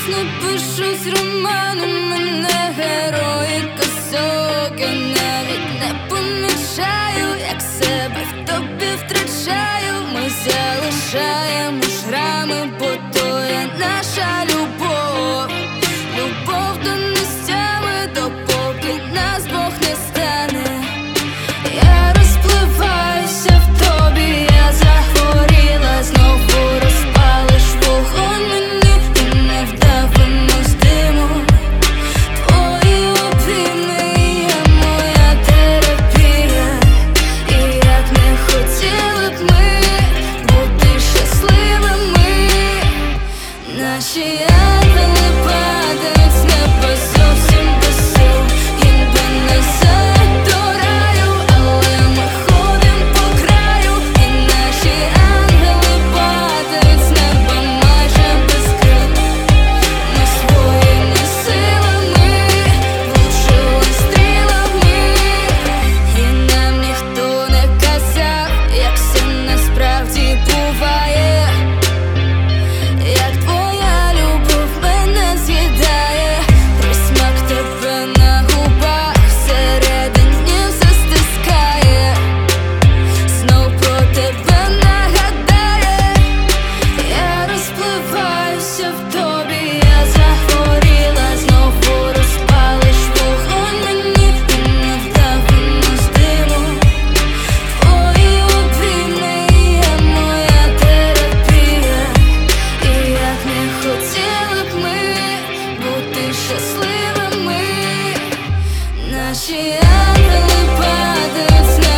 не пишуть романи, мене герої казок. Я навіть не помічаю, як себе в тобі втрачаю. Ми залишаємо шрами, бо то є наша любов. Любов до нестями, допоки нас Бог не стане. Я розпливаюся в тобі, я захворіла, знову розпалиш вогонь мені, і невдавано з диму. Твої обійми є моя терапія, і як не хотіли б ми бути щасливими. Наші ангели падають з неба зовсім без сил, їм би несе до раю, але ми ходим по краю. І наші ангели падають з неба майже без крил. Ми своїми силами влучили стрілами, і нам ніхто не казав, як все насправді буває. Як твоя любов мене з'їдає, присмак тебе на губах, всередині все стискає, знов про тебе нагадає. Я розпливаюся в тобі, я захворіла, знову розпалиш вогонь мені, і невдавано з диму. Твої обійми є моя терапія, і як не хотіли б ми бути щасливими. Наші ангели падають з неба.